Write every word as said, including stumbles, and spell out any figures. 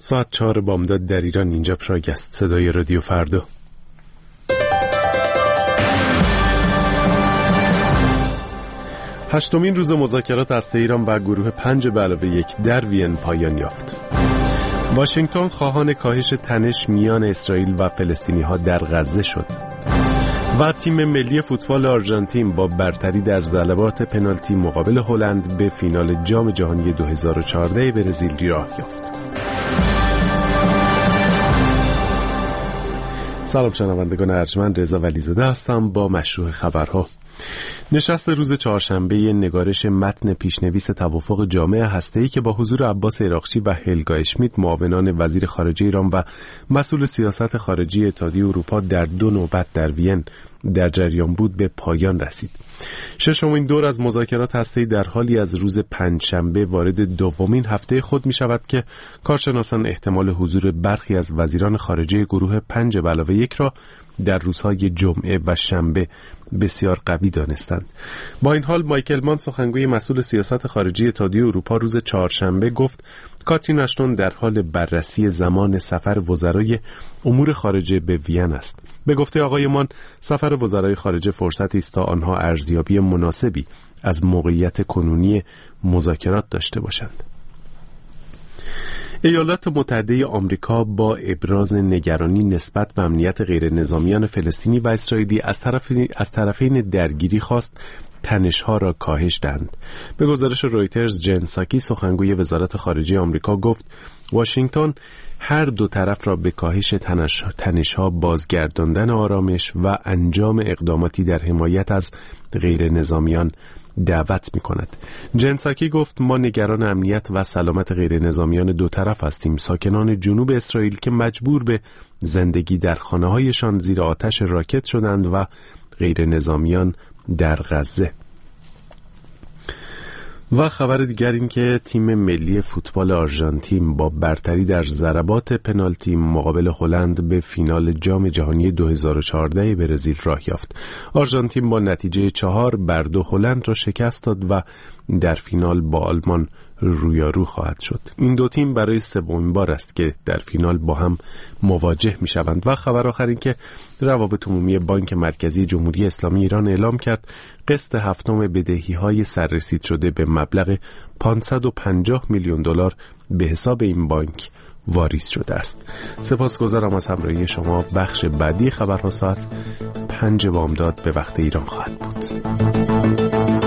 ساعت چهار بامداد در ایران. اینجا پراگ است، صدای رادیو فردا. هشتمین روز مذاکرات هسته ایران و گروه پنج به علاوه یک در وین پایان یافت. واشنگتن خواهان کاهش تنش میان اسرائیل و فلسطینی ها در غزه شد و تیم ملی فوتبال آرژانتین با برتری در ضربات پنالتی مقابل هلند به فینال جام جهانی دو هزار و چهارده برزیل راه یافت. سلام شنوندگان ارجمند، رضا ولیزاده هستم با مشروع خبرها. نشست روز چهارشنبه نگارش متن پیشنویس توافق جامع هسته‌ای که با حضور عباس عراقچی و هلگا اشمیت معاونان وزیر خارجه ایران و مسئول سیاست خارجی اتحادیه اروپا در دو نوبت در وین در جریان بود به پایان رسید. ششمین دور از مذاکرات هسته‌ای در حالی از روز پنجشنبه وارد دومین هفته خود می شود که کارشناسان احتمال حضور برخی از وزیران خارجه گروه پنج به علاوه یک را در روزهای جمعه و شنبه بسیار قوی دانستند. با این حال مایکل مان، سخنگوی مسئول سیاست خارجی اتحادیه اروپا، روز چهارشنبه گفت کاترین اشتون در حال بررسی زمان سفر وزرای امور خارجه به وین است. به گفته آقای مان، سفر وزرای خارجه فرصتی است تا آنها ارزیابی مناسبی از موقعیت کنونی مذاکرات داشته باشند. ایالات متحده آمریکا با ابراز نگرانی نسبت به امنیت غیر نظامیان فلسطینی و اسرائیلی از طرف از طرفین درگیری خواست تنش‌ها را کاهش دهند. به گزارش رویترز، جن ساکی، سخنگوی وزارت خارجه آمریکا، گفت واشنگتن هر دو طرف را به کاهش تنش‌ها، بازگرداندن آرامش و انجام اقداماتی در حمایت از غیر نظامیان دعوت می کند. جنساکی گفت ما نگران امنیت و سلامت غیر نظامیان دو طرف هستیم، ساکنان جنوب اسرائیل که مجبور به زندگی در خانه هایشان زیر آتش راکت شدند و غیر نظامیان در غزه. و خبر دیگر این که تیم ملی فوتبال آرژانتین با برتری در ضربات پنالتی مقابل هلند به فینال جام جهانی دو هزار و چهارده برزیل راه یافت. آرژانتین با نتیجه چهار بر دو هلند را شکست داد و در فینال با آلمان رویارو خواهد شد. این دو تیم برای سومین بار است که در فینال با هم مواجه می شوند. و خبر آخر این که روابط عمومی بانک مرکزی جمهوری اسلامی ایران اعلام کرد قسط هفتم بدهی‌های سررسید شده به مبلغ پانصد و پنجاه میلیون دلار به حساب این بانک واریز شده است. سپاسگزارم از همراهی شما. بخش بعدی خبرها ساعت پنج بامداد به وقت ایران خواهد بود.